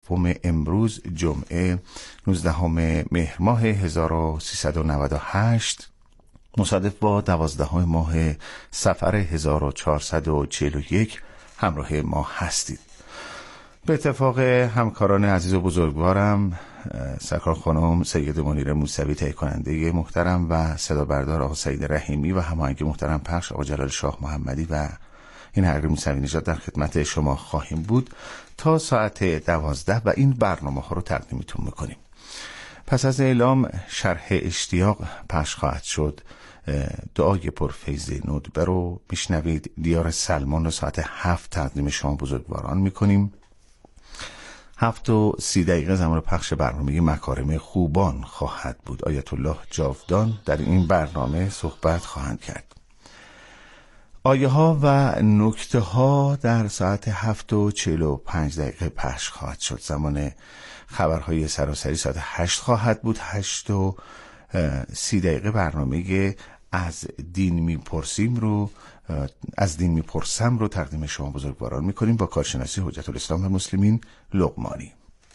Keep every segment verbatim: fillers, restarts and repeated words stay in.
امروز جمعه نوزدهم مهر ماه هزار و سیصد و نود و هشت مصادف با دوازدهم ماه صفر هزار و چهارصد و چهل و یک همراه ما هستید. به اتفاق همکاران عزیز و بزرگوارم سرکار خانم سید منیر موسوی، تهیه کننده محترم و صدا بردار آقا سعید رحیمی و هماهنگ محترم پخش آقا جلال شاه محمدی و این حقیقی موسوی نژاد در خدمت شما خواهیم بود تا ساعت دوازده و این برنامه ها رو تقدیمتون میکنیم. پس از اعلام شرح اشتیاق پخش خواهد شد. دعای پرفیض ندبه رو میشنوید. دیار سلمان رو ساعت هفت تقدیم شما بزرگواران میکنیم. هفت و سی دقیقه زمان پخش برنامه مکارم خوبان خواهد بود. آیت الله جاودان در این برنامه صحبت خواهند کرد. آیه ها و نکته ها در ساعت هفت و چهل و پنج دقیقه پخش خواهد شد. زمان خبرهای سراسری ساعت هشت خواهد بود. هشت و سی دقیقه برنامه از دین میپرسیم رو از دین میپرسم رو تقدیم شما بزرگواران میکنیم با کارشناسی حجت الاسلام و مسلمین لقمانی.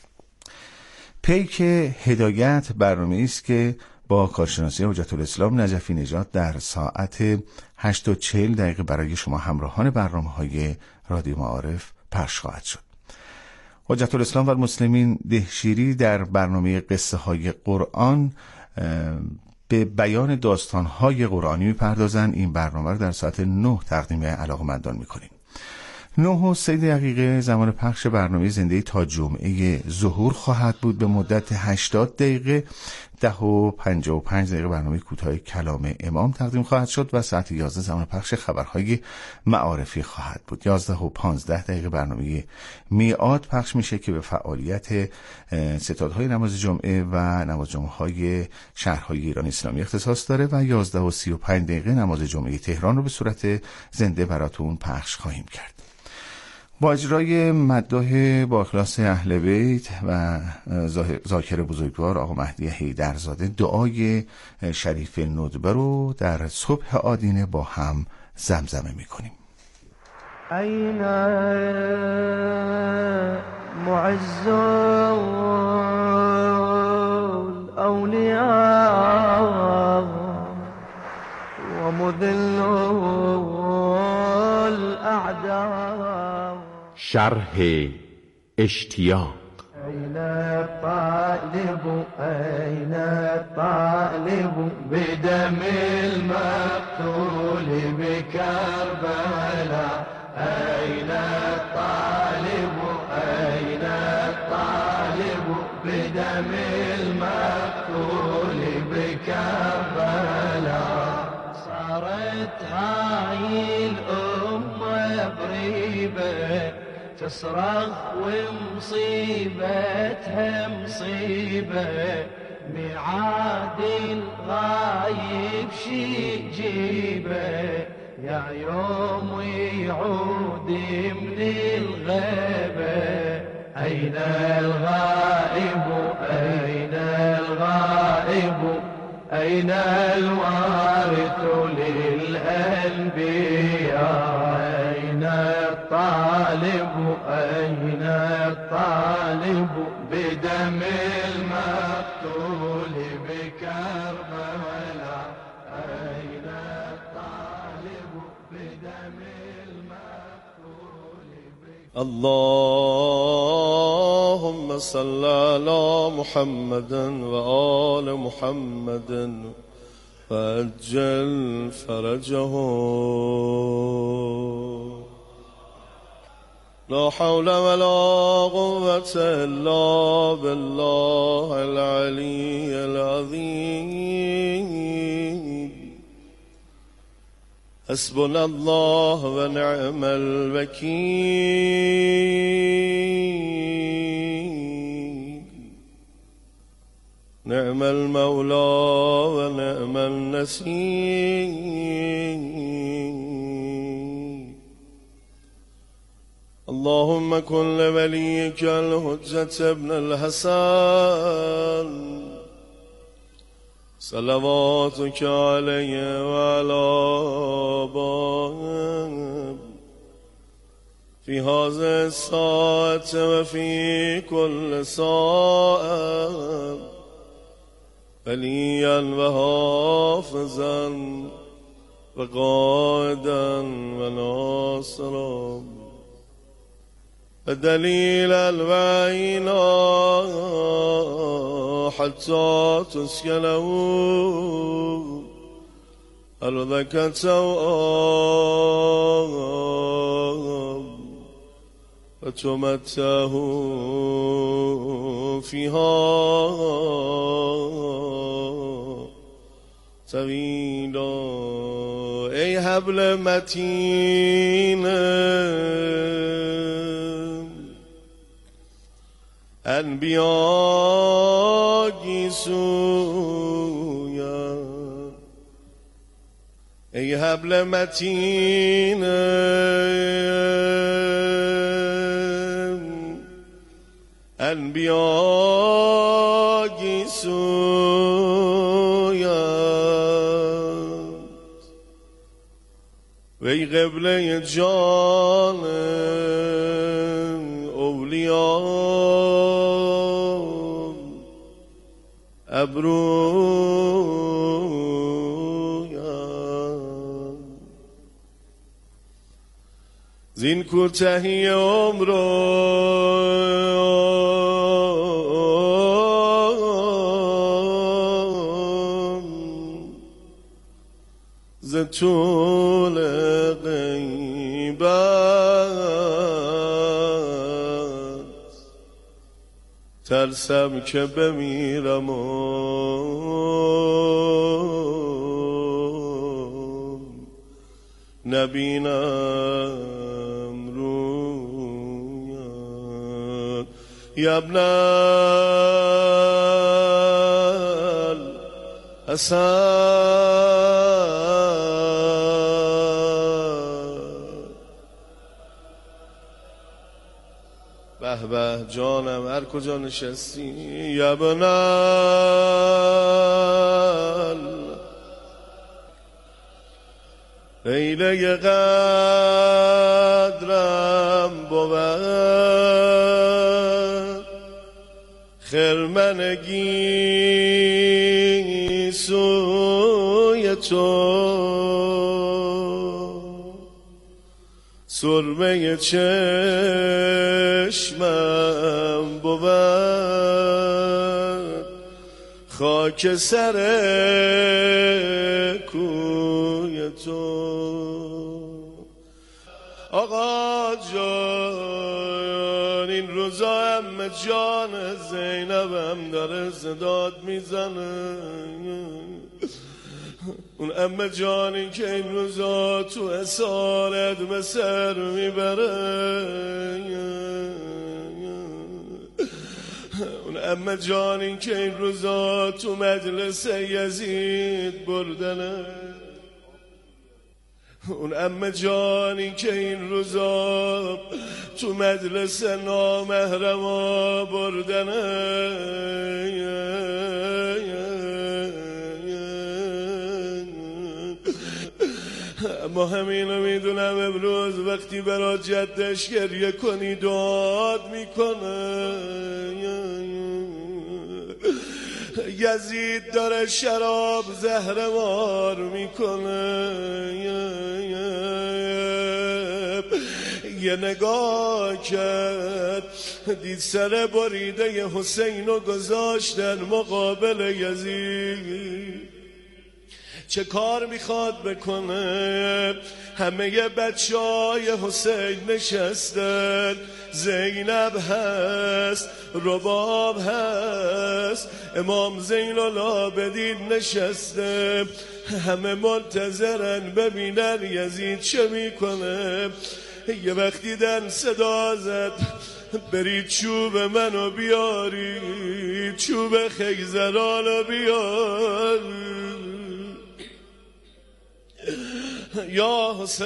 پیک هدایت برنامه است که با کارشناسی حجت الاسلام نجفی نژاد در ساعت هشت و چهل دقیقه برای شما همراهان برنامه های رادیو معارف پخش خواهد شد. حجت الاسلام و مسلمین دهشیری در برنامه قصه های قرآن به بیان داستان‌های قرآنی می‌پردازند. این برنامه رو در ساعت نه تقدیم علاقه‌مندان می‌کنیم. نه و سه دقیقه زمان پخش برنامه زنده تا جمعه ظهور خواهد بود به مدت هشتاد دقیقه. ده و پنجاه و پنج دقیقه برنامه کوتاه کلام امام تقدیم خواهد شد و ساعت یازده زمان پخش خبرهای معارفی خواهد بود. یازده و پانزده دقیقه برنامه میعاد پخش میشه که به فعالیت ستادهای نماز جمعه و نماز جمعه های شهرهای ایران اسلامی اختصاص داره و یازده و سی و پنج دقیقه نماز جمعه تهران رو به صورت زنده براتون پخش خواهیم کرد. با اجرای مداح با اخلاص اهل بیت و ذاکر بزرگوار آقا مهدی حیدرزاده دعای شریف ندبه رو در صبح آدینه با هم زمزمه میکنیم. این معز الاولیاء و مذل الاعداء. شرح اشتیاق. أين الطالب أين الطالب بدم المقتول بكربلاء. أين الطالب أين الطالب بدم المقتول بكربلاء. صارت هاي الأمة بريبة تصرخ ومصيبتها مصيبة. ميعاد الغايب شي جيبه يا يوم يعود من الغيبة. أين الغائب أين الغائب أين الوارث للأنبياء. أين الطالب أين الطالب بدم المقتول بكربلاء. أين الطالب بدم المقتول بكربلاء. اللهم صل على محمد وآل محمد فأجل فرجه. لا حول ولا قوة إلا بالله العلي العظيم. حسبنا الله ونعم الوكيل. نعم المولى ونعم النصير. اللهم كن لوليك الحجة ابن الحسن صلواتك عليه وعلى آبائه في هذه الساعة وفي كل ساعة وليا وحافظا وقائدا وناصرا ودليلا وعينا حتى تسكنه أرضك سوءا وتمتعه فيها طويلا. ای حبل متین انبیا گیسویم، ای حبل متین انبیا گیسویم، وی قبله جان اولیا ابرویم. زین کوتاهی عمرم ز طول غیبت ترسم که بمیرم و نبینم رویت. یا ابن الحسن. به به جانم هر کجا نشستی. یا ابن لیله قدرم بود خرمنگی سوی تو، سرمه چشمم بود خاک سر کوی تو. آقا جان این روزا همه جان زینبم داره صداد میزنه، اون امه جانی که این روزا تو اسارت به سر میبره، اون امه جانی که این روزا تو مجلس یزید بردنه، اون امه جانی که این روزا تو مجلس نامحرما بردنه. اما همینو میدونم امروز وقتی برای جدش گریه کنی داد میکنه. یزید داره شراب زهرمار میکنه، یه نگاه کرد دید سر بریده حسینو گذاشتن مقابل یزید. چه کار میخواد بکنه؟ همه بچه های حسین نشستن، زینب هست، رباب هست، امام زین العابدین نشسته، همه منتظرن ببینن یزید چه میکنه. یه وقت دیدن صدا زد برید چوب منو بیاری، چوب خیزرانو بیاری. یا حسین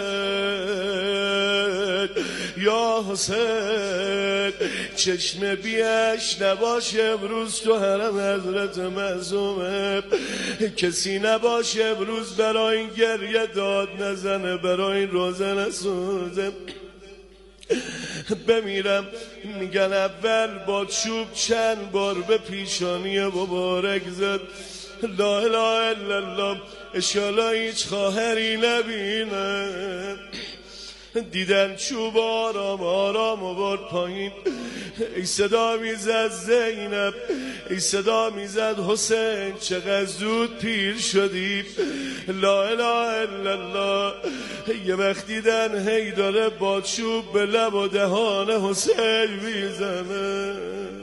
یا حسین چشم بیش نباشه امروز تو حرم حضرت معصومه، کسی نباشه امروز برای این گریه داد نزنه، برای این روزه نسوزه. بمیرم میگن اول با چوب چند بار به پیشانی مبارک زد. لا اله الا الله، اشالا هیچ خواهری نبینم. دیدن چوب آرام آرام آورد پایین. ای صدا میزد زینب، ای صدا میزد حسین چقدر زود پیر شدی. لا اله الا الله. یه وقت دیدن هی داره با چوب به لب و دهان حسین میزنه.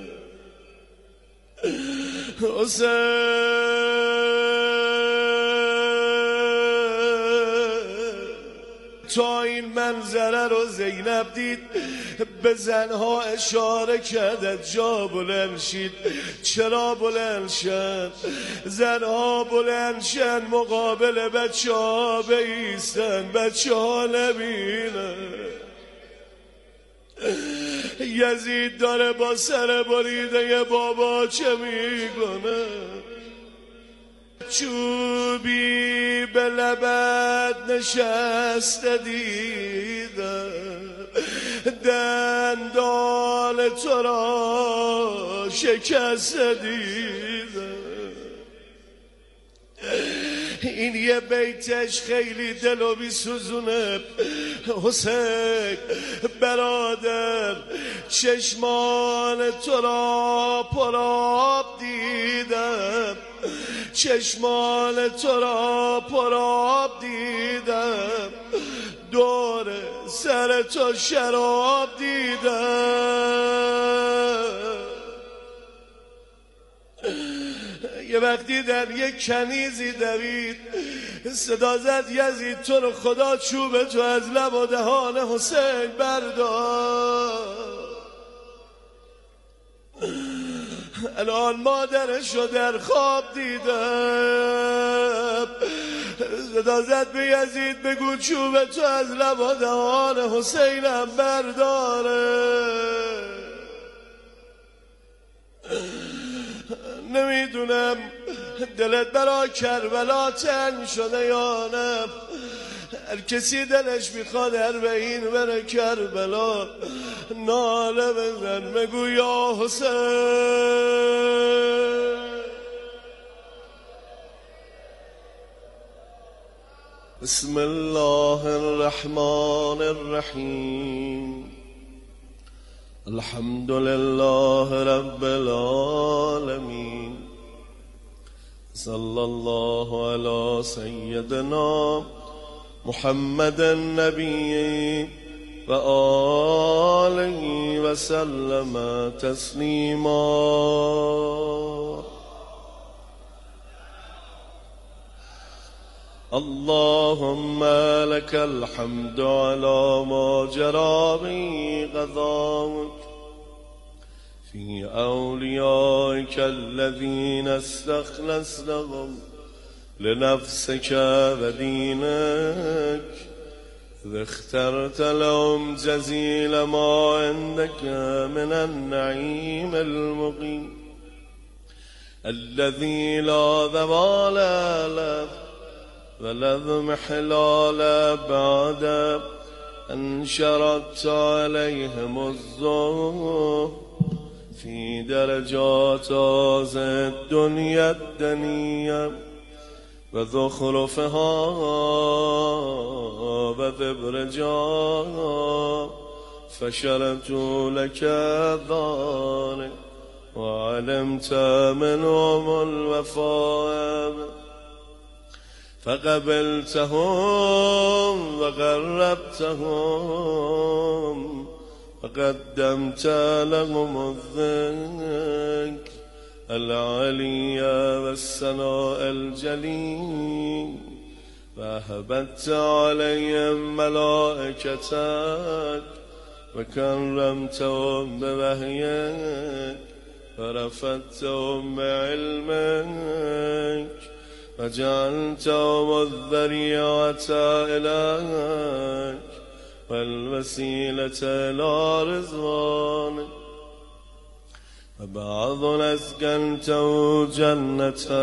حسین تا این منظره رو زینب دید، به زنها اشاره کرد جا بلند شید. چرا بلند شد؟ زنها بلند شد مقابل بچه ها بایستن، بچه ها نبینن. یزید داره با سر بریده بابا چه میکنه؟ چوبی به لبت نشسته دیدم، دندان تو را شکسته دیدم. این یه بیتش خیلی دلو بی سوزونه. حسین برادر چشمان تو را پر آب دیدم، چشمان تو را پر آب دیدم، دور سر تو شراب دیدم. یه وقت دیدن یک کنیزی دوید، صدا زد یزید تو رو خدا چوب تو از لب و دهان حسین بردار. الان مادرشو در خواب دیدم، صدا زد به یزید بگو چوب تو از لب و دهان حسینم برداره. نمیدونم دلت برا کربلا تنگ شده یا نه. هر کسی دلش میخواد اربعین بره کربلا ناله بزن بگو یا حسین. بسم الله الرحمن الرحیم. الحمد لله رب العالمين. صلى الله على سيدنا محمد النبي وآله وسلم تسليما. اللهم لك الحمد على ما جرى به قضاؤك في أوليائك الذين استخلصتهم لنفسك ودينك، إذ اخترت لهم جزيل ما عندك من النعيم المقيم الذي لا زوال له ولا اضمحلال بعد أن شرطت عليهم الظهر في درجات الدنيا الدنيا وزخرفها وذبرجها، فشرت لك ذلك وعلمت منهم الوفاء فقبلتهم وقربتهم وقدمت لهم الذكر العلي والثناء الجليل، وهبت عليهم ملائكتك وكرمتهم بوحيك ورفعتهم بعلمك وجعلتهم الذريعة إليك والوسيلة إلى رضوانك، وبعض أسكنته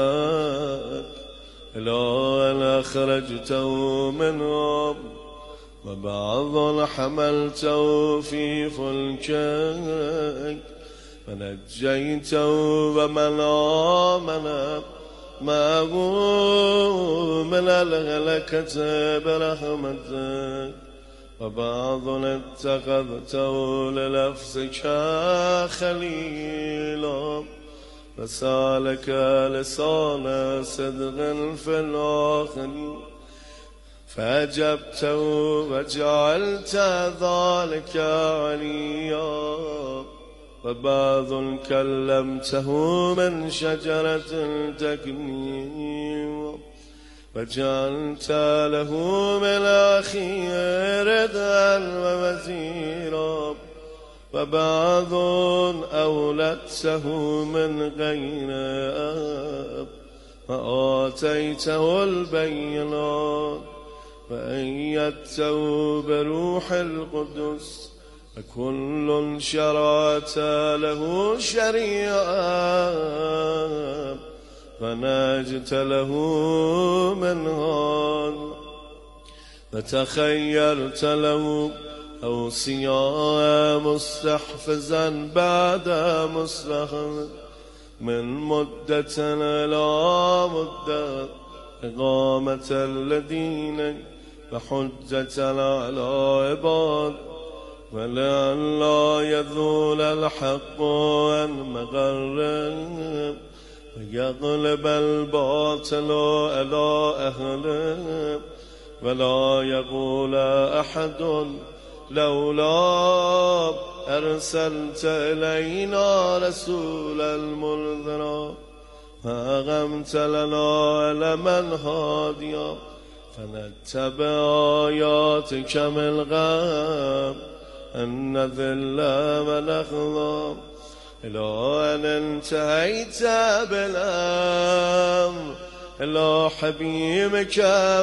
جنتك إلى أن أخرجته منهم وبعض حملته في فلكك فنجيته ومن آمن معه من الهلكة برحمتك وبعض اتخذته لنفسك خليلا فسالك لسان صدق في الآخرين فأجبته وجعلت ذلك عليا وبعض كلمته من شجرة التكنيم وجعلت له من الأخير ردا ووزيرا وبعض أولدته من غير أب وآتيته البينات وأيدته بروح القدس وكل شرعت له شريعة فناجت له منها وتخيرت له أوصياء مستحفظا بعد مستحفظ من مدة إلى مدة إقامة الذين بحجة على عباد ولئلا يذول الحق عن مغرب ويغلب الباطل على أهله ولا يقول أحد لولا أرسلت إلينا رسولا منذرا فأقمت لنا علما هاديا فنتبع آياتك من غم أن نذل ونخضع إلى أن انتهيت بالأمر إلى حبيبك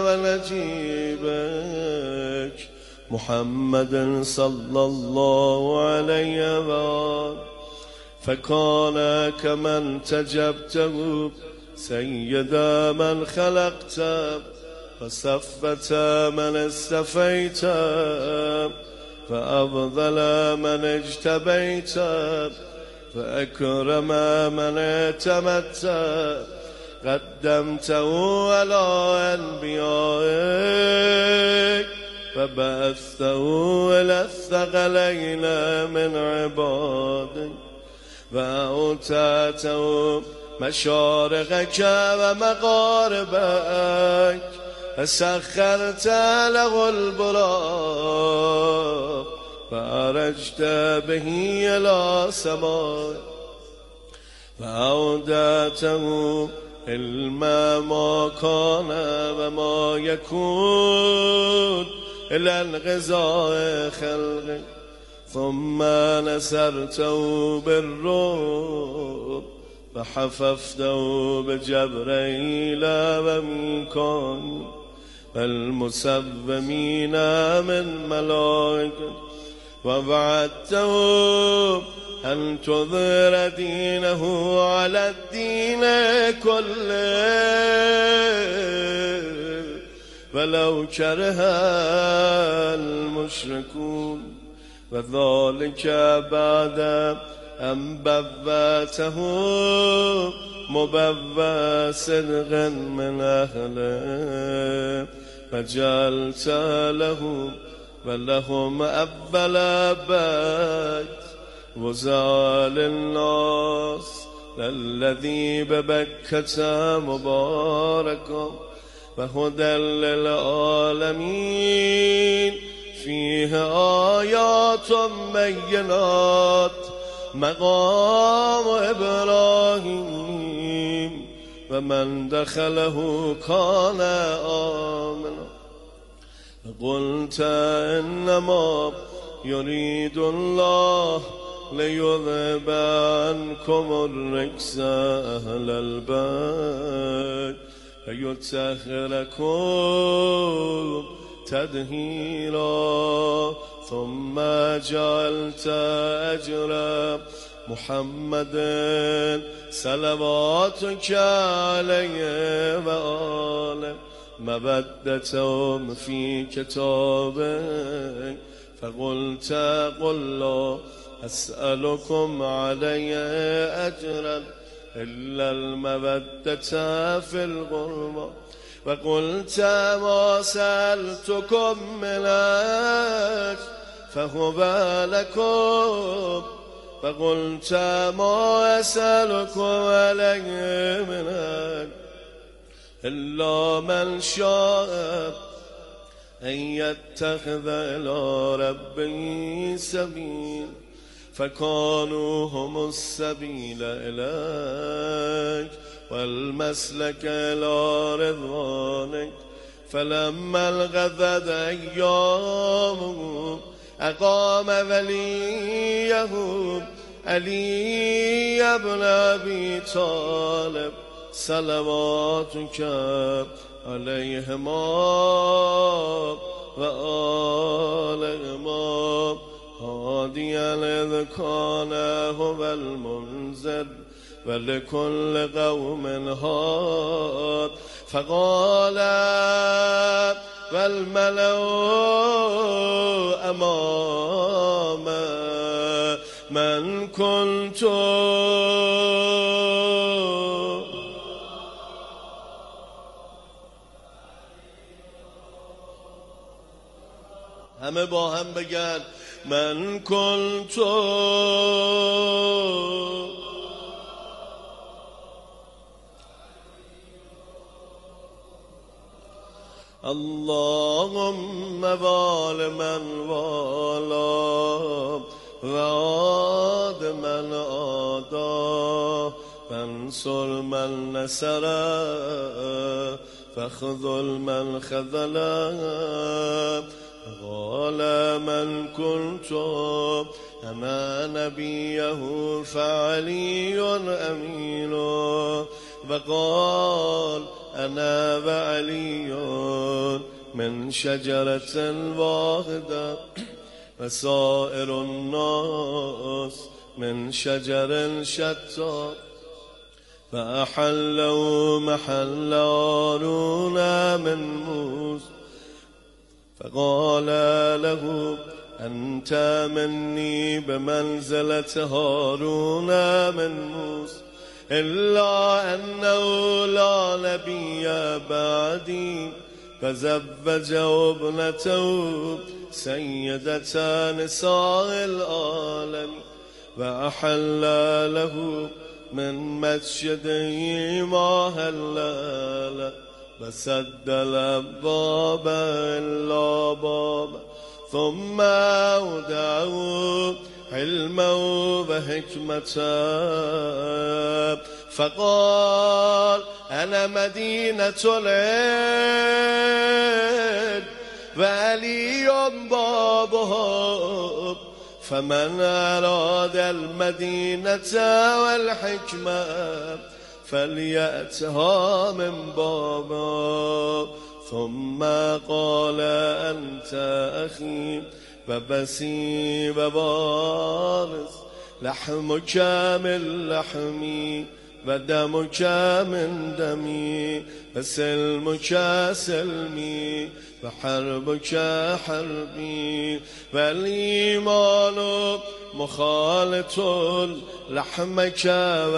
ونجيبك محمد صلى الله عليه وآله فكان كمن تجبته سيد من خلقت فصفت من استفيت فأفضل من اجتبيت فأكرم من اتمت قدمته على أنبيائك فبعثته إلى الثقلين من عبادك وأوتاته مشارقك ومغاربك فسخرت له البراق فأرجت به إلى سماء فأودعته علم ما كان وما يكون إلى انغزاء خلقه ثم نسرته بالروح فحففته بجبريل وميكائيل والمسومين من ملائكة ووعدته أن تظهر دينه على الدين كله ولو كره المشركون وذلك بعد أن بوأته مبوأ صدق من أهله فجعلت له ولهم أول بيت وزال الناس الذي ببكة مباركا وهدى للعالمين فيه آيات بينات مقام إبراهيم ومن دخله كان آمنا قلت إنما يريد الله ليذهب عنكم الرجس أهل البيت ويطهركم تطهيرا ثم جعلت أجر محمد صلواتك عليه وآله مودتهم في كتابك فقلت قل لا أسألكم عليه أجرا إلا المودة في القربى وقلت ما سألتكم من أجر فهو لكم فقلت ما أسألكم عليه من أجر إلا من شاء أن يتخذ إلى ربه سبيل فكانوا هم السبيل إليك والمسلك إلى رضوانك فلما انقضت أيامهم أقام وليه علي بن أبي طالب صلواتك عليهما وآلهما هاديا إذ كان هو المنذر ولكل قوم هاد فقال والملأ أمام من كنت همه با هم بگن من كنت اللهم وال من والا وعاد من عادا وانصر من نصر فخذل من خذل قال من كنت أنا نبيه فعلي أمين وقال أنا وعلي من شجرة واحدة وسائر الناس من شجر شتى فأحلوا محل هارون من موسى فقال له أنت مني بمنزلة هارون من موسى إلا أنه لا نبي بعدي فزوج ابنته سيدة نساء العالم وأحل له من مسجده ما هلل وسد الأبواب إلا باب ثم أودعه علما وحكمة فقال أنا مدينة العلم وعلي بابها فمن أراد المدينة والحكمة فليأتها من بابا ثم قال أنت أخي وبسي وبارز لحمك من لحمي ودمك من دمي وسلمك سلمي وحربك حربي والإيمان مخالط لحمك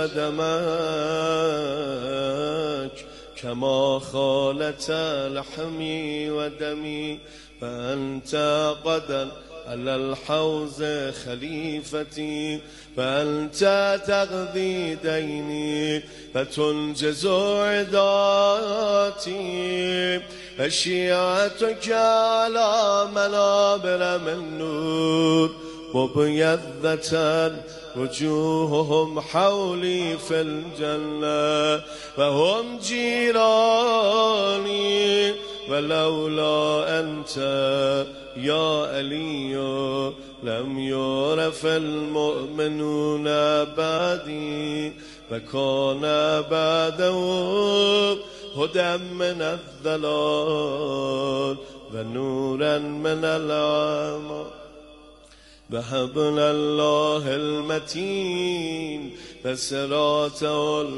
ودمك كما خالت لحمي ودمي فأنت قدر على الحوز خليفتي فأنت تقضي ديني فتنجز عداتي فشيعتك على منابر من نور مبيضة وجوههم حولي في الجنة وهم جيراني ولولا أنت يا علي لم يعرف المؤمنون بعدي وكان بعده هدى من الضلال ونورا من العمى وهبنا الله المتين بصراط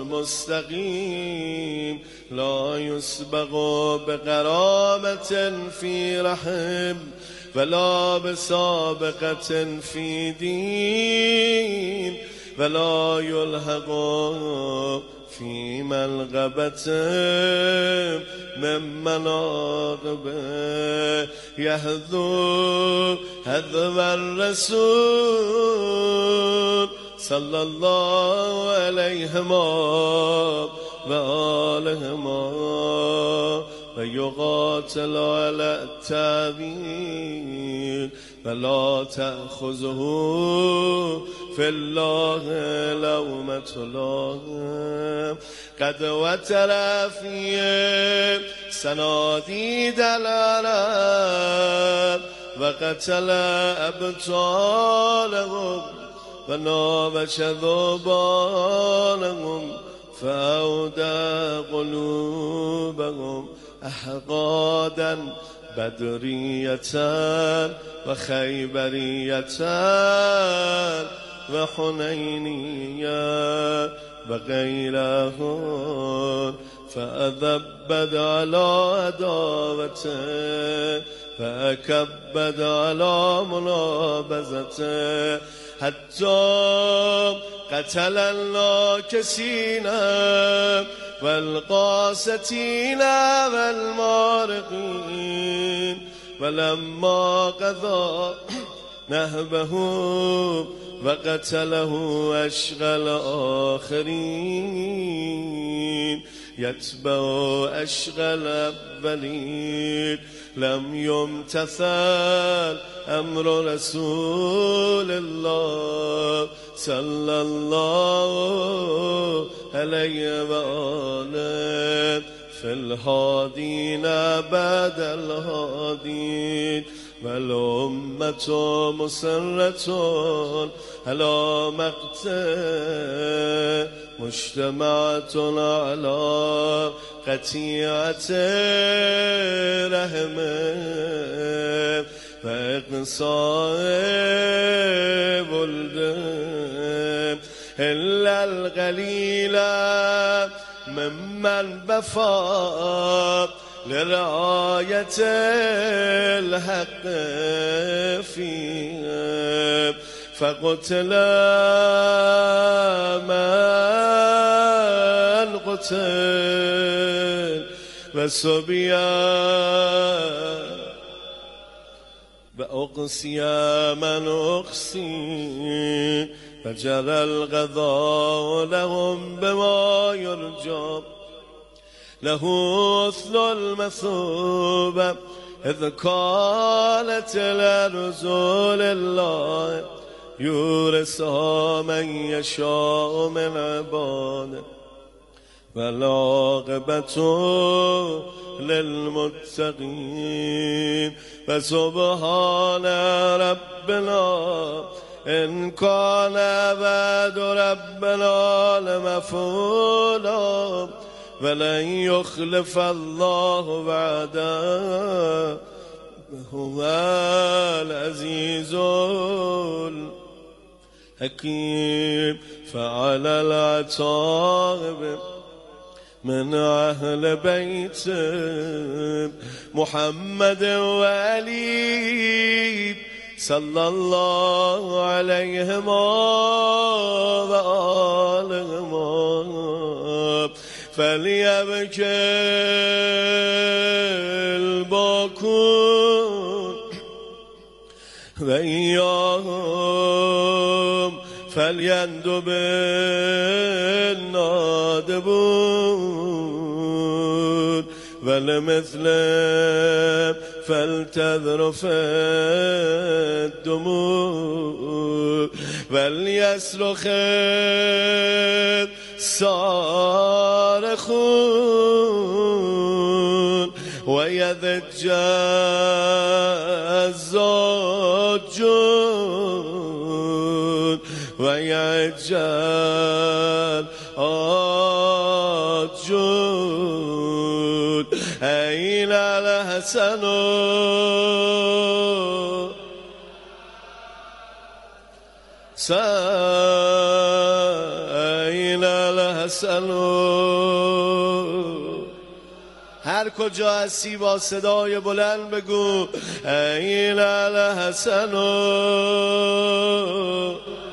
المستقيم لا يسبق بقرابة في رحم ولا بسابقة في دين ولا يلحق في ملغبة من مناقبه يهذو هذو الرسول صلى الله عليهما وآلهما ويقاتل على التابين فلا تأخذه في الله لومة لائم قد وتر في سناديد العرب وقتل أبطالهم ونابش ذبانهم فأودى قلوبهم أحقادا بدرية وخيبرية وحنينية وغيرهم فأذبد على عداوته فأكبد على منابذته حتى قتل الناكسين والقاستين والمارقين ولما قضى نهبه وقتله أشقى الآخرين يتبع أشقى الأولين لم يمتثل أمر رسول الله صلى الله عليه وآله في الهادين بعد الهادين والأمة مسرة على مقته مجتمعة على قطيعة رحمه فإقصاء ولده إلا القليل ممن بفى لرعاية الحق فيه فقتل من قتل وسبيا وأقصي من أقصي فجرى الغضاء لهم بما يرجى له أثل المثوبة إذ قالت لرسول الله يورثها من يشاء من عباده والعاقبة للمتقين فسبحان ربنا إن كان بعد ربنا لمفعولا ولن يخلف الله وعده هو العزيز الحكيم فعلى العتاب من أهل بيت محمد وعلي صلى الله عليهم وآلهم فليبكي الباكون وإياهم فليندب النادبون ولمثل فلتذرف الدموع وليصرخ الصارخون ويضج الزاجون ويعجل الجود أين الحسن الحسن. هر کجا هستی با صدای بلند بگو این الحسن.